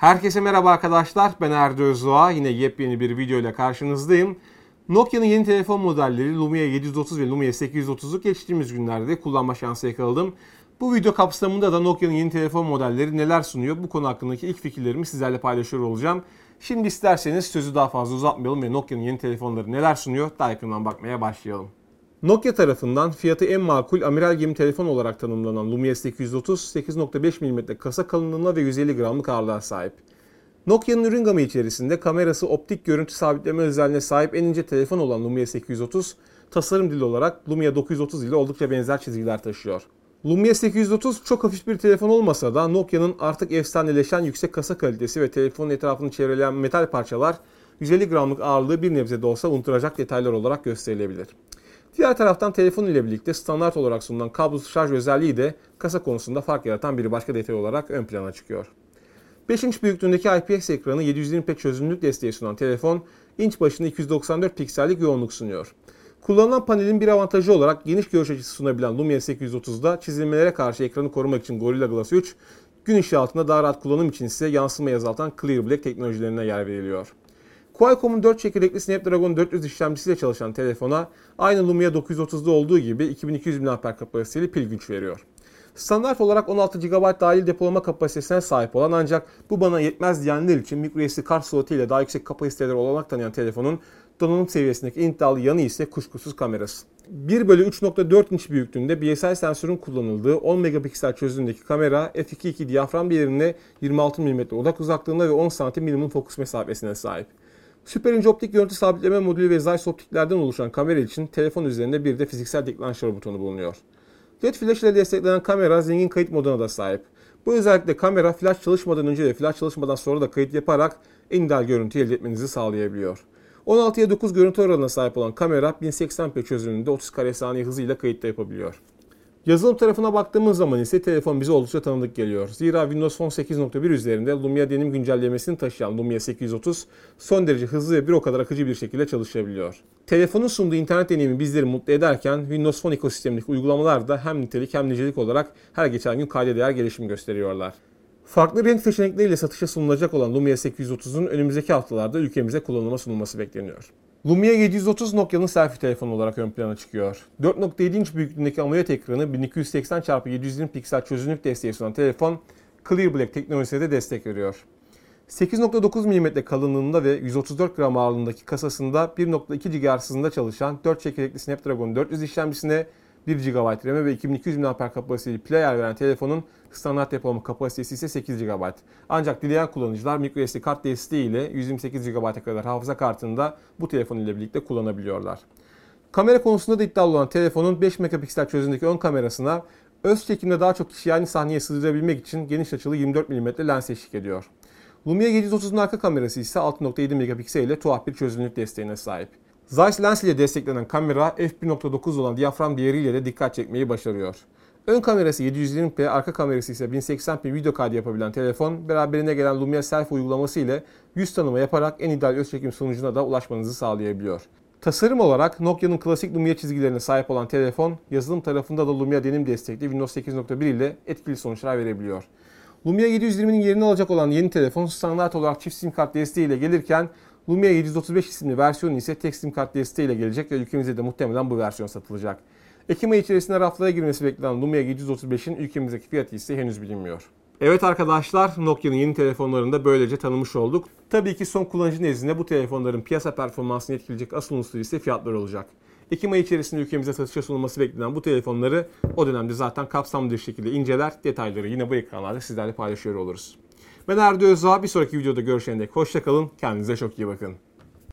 Herkese merhaba arkadaşlar, ben Erdi Özdoğa. Yine yepyeni bir video ile karşınızdayım. Nokia'nın yeni telefon modelleri Lumia 730 ve Lumia 830'u geçtiğimiz günlerde kullanma şansı yakaladım. Bu video kapsamında da Nokia'nın yeni telefon modelleri neler sunuyor, bu konu hakkındaki ilk fikirlerimi sizlerle paylaşıyor olacağım. Şimdi isterseniz sözü daha fazla uzatmayalım ve Nokia'nın yeni telefonları neler sunuyor daha yakından bakmaya başlayalım. Nokia tarafından fiyatı en makul amiral gemi telefon olarak tanımlanan Lumia 830, 8.5 mm kasa kalınlığına ve 150 gramlık ağırlığa sahip. Nokia'nın ürün gamı içerisinde kamerası optik görüntü sabitleme özelliğine sahip en ince telefon olan Lumia 830, tasarım dili olarak Lumia 930 ile oldukça benzer çizgiler taşıyor. Lumia 830 çok hafif bir telefon olmasa da Nokia'nın artık efsaneleşen yüksek kasa kalitesi ve telefonun etrafını çevreleyen metal parçalar 150 gramlık ağırlığı bir nebze de olsa unutulacak detaylar olarak gösterilebilir. Diğer taraftan telefon ile birlikte standart olarak sunulan kablosuz şarj özelliği de kasa konusunda fark yaratan bir başka detay olarak ön plana çıkıyor. 5 inç büyüklüğündeki IPS ekranı 720p çözünürlük desteği sunan telefon, inç başına 294 piksellik yoğunluk sunuyor. Kullanılan panelin bir avantajı olarak geniş görüş açısı sunabilen Lumia 830'da çizilmelere karşı ekranı korumak için Gorilla Glass 3, gün ışığı altında daha rahat kullanım için ise yansımayı azaltan Clear Black teknolojilerine yer veriliyor. Qualcomm'un 4 çekirdekli Snapdragon 400 işlemcisiyle çalışan telefona aynı Lumia 930'da olduğu gibi 2200 mAh kapasiteli pil güç veriyor. Standart olarak 16 GB dahil depolama kapasitesine sahip olan ancak bu bana yetmez diyenler için microSD kart slotu ile daha yüksek kapasitelere olanak tanıyan telefonun donanım seviyesindeki iddialı yanı ise kuşkusuz kamerası. 1/3.4 inç büyüklüğünde BSI sensörün kullanıldığı 10 megapiksel çözünürlüğündeki kamera f2.2 diyafram değerine 26 mm odak uzaklığına ve 10 cm minimum fokus mesafesine sahip. Süper ince optik görüntü sabitleme modülü ve Zeiss optiklerden oluşan kamera için telefon üzerinde bir de fiziksel deklanşör butonu bulunuyor. LED flash ile desteklenen kamera zengin kayıt moduna da sahip. Bu özellikle kamera flash çalışmadan önce ve flash çalışmadan sonra da kayıt yaparak en ideal görüntü elde etmenizi sağlayabiliyor. 16'ya 9 görüntü oranına sahip olan kamera 1080p çözünürlüğünde 30 kare saniye hızıyla kayıt da yapabiliyor. Yazılım tarafına baktığımız zaman ise telefon bize oldukça tanıdık geliyor. Zira Windows Phone 8.1 üzerinde Lumia denim güncellemesini taşıyan Lumia 830 son derece hızlı ve bir o kadar akıcı bir şekilde çalışabiliyor. Telefonun sunduğu internet deneyimi bizleri mutlu ederken Windows Phone ekosistemindeki uygulamalar da hem nitelik hem nicelik olarak her geçen gün kayda değer gelişim gösteriyorlar. Farklı renk seçenekleriyle satışa sunulacak olan Lumia 830'un önümüzdeki haftalarda ülkemize kullanıma sunulması bekleniyor. Lumia 730 Nokia'nın selfie telefonu olarak ön plana çıkıyor. 4.7 inç büyüklüğündeki AMOLED ekranı 1280x720 piksel çözünürlük desteği sunan telefon Clear Black teknolojisine de destek veriyor. 8.9 mm kalınlığında ve 134 gram ağırlığındaki kasasında 1.2 GHz hızında çalışan 4 çekirdekli Snapdragon 400 işlemcisine 1 GB RAM ve 2200 mAh kapasiteli pile yer veren telefonun standart depolama kapasitesi ise 8 GB. Ancak dileyen kullanıcılar microSD kart desteği ile 128 GB'a kadar hafıza kartını da bu telefon ile birlikte kullanabiliyorlar. Kamera konusunda da iddialı olan telefonun 5 megapiksel çözünürlüğündeki ön kamerasına öz çekimde daha çok kişiyi aynı sahneye sığdırabilmek için geniş açılı 24 mm lens eşlik ediyor. Lumia 730'un arka kamerası ise 6.7 megapiksel ile tuhaf bir çözünürlük desteğine sahip. Zeiss lens ile desteklenen kamera f1.9 olan diyafram değeriyle de dikkat çekmeyi başarıyor. Ön kamerası 720p, arka kamerası ise 1080p video kaydı yapabilen telefon, beraberinde gelen Lumia Selfie uygulaması ile yüz tanıma yaparak en ideal öz çekim sonucuna da ulaşmanızı sağlayabiliyor. Tasarım olarak Nokia'nın klasik Lumia çizgilerine sahip olan telefon, yazılım tarafında da Lumia denim destekli Windows 8.1 ile etkili sonuçlar verebiliyor. Lumia 720'nin yerini alacak olan yeni telefon standart olarak çift sim kart desteğiyle gelirken Lumia 735 isimli versiyonu ise tek sim kart desteğiyle gelecek ve ülkemizde de muhtemelen bu versiyon satılacak. Ekim ayı içerisinde raflara girmesi beklenen Lumia 735'in ülkemizdeki fiyatı ise henüz bilinmiyor. Evet arkadaşlar, Nokia'nın yeni telefonlarını da böylece tanımış olduk. Tabii ki son kullanıcı nezdinde bu telefonların piyasa performansını etkileyecek asıl unsur ise fiyatlar olacak. Ekim ayı içerisinde ülkemize satışa sunulması beklenen bu telefonları o dönemde zaten kapsamlı bir şekilde inceler, detayları yine bu ekranlarda sizlerle paylaşıyor oluruz. Ben Erdi Özdoğa, bir sonraki videoda görüşene dek hoşça kalın, kendinize çok iyi bakın.